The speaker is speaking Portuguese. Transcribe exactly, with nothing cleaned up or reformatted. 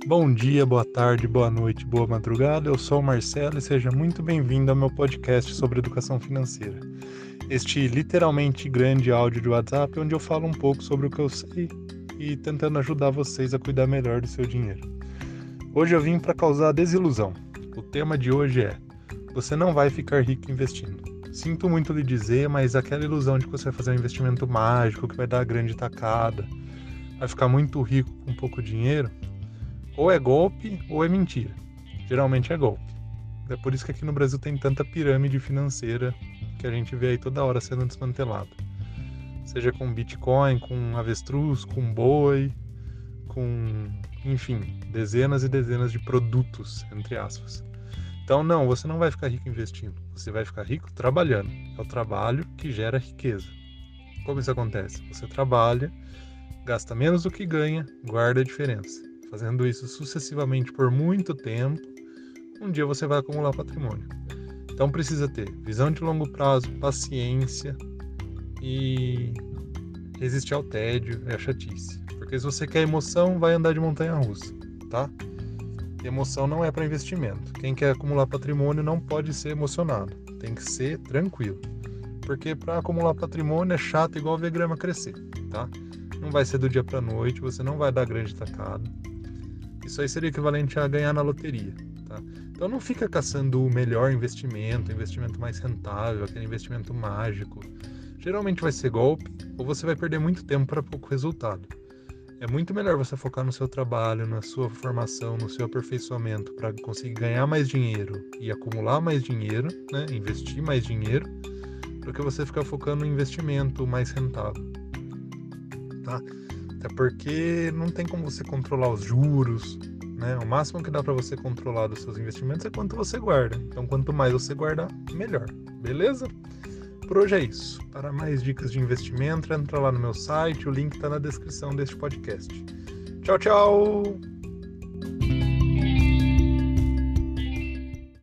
Bom dia, boa tarde, boa noite, boa madrugada. Eu sou o Marcelo e seja muito bem-vindo ao meu podcast sobre educação financeira. Este literalmente grande áudio de WhatsApp onde eu falo um pouco sobre o que eu sei e tentando ajudar vocês a cuidar melhor do seu dinheiro. Hoje eu vim para causar desilusão. O tema de hoje é: você não vai ficar rico investindo. Sinto muito lhe dizer, mas aquela ilusão de que você vai fazer um investimento mágico, que vai dar grande tacada, vai ficar muito rico com pouco dinheiro, ou é golpe ou é mentira. Geralmente é golpe. É por isso que aqui no Brasil tem tanta pirâmide financeira que a gente vê aí toda hora sendo desmantelada. Seja com Bitcoin, com avestruz, com boi, com, enfim, dezenas e dezenas de produtos, entre aspas. Então não, você não vai ficar rico investindo. Você vai ficar rico trabalhando. É o trabalho que gera riqueza. Como isso acontece? Você trabalha, gasta menos do que ganha, guarda a diferença. Fazendo isso sucessivamente por muito tempo, um dia você vai acumular patrimônio. Então precisa ter visão de longo prazo, paciência e resistir ao tédio e à chatice. Porque se você quer emoção, vai andar de montanha-russa, tá? E emoção não é para investimento. Quem quer acumular patrimônio não pode ser emocionado, tem que ser tranquilo. Porque para acumular patrimônio é chato igual ver grama crescer, tá? Não vai ser do dia para a noite, você não vai dar grande tacada. Isso aí seria equivalente a ganhar na loteria, tá? Então não fica caçando o melhor investimento, o investimento mais rentável, aquele investimento mágico. Geralmente vai ser golpe ou você vai perder muito tempo para pouco resultado. É muito melhor você focar no seu trabalho, na sua formação, no seu aperfeiçoamento para conseguir ganhar mais dinheiro e acumular mais dinheiro, né? Investir mais dinheiro, do que você ficar focando no investimento mais rentável, tá? Até porque não tem como você controlar os juros, né? O máximo que dá para você controlar dos seus investimentos é quanto você guarda. Então, quanto mais você guardar, melhor. Beleza? Por hoje é isso. Para mais dicas de investimento, entra lá no meu site, o link está na descrição deste podcast. Tchau, tchau!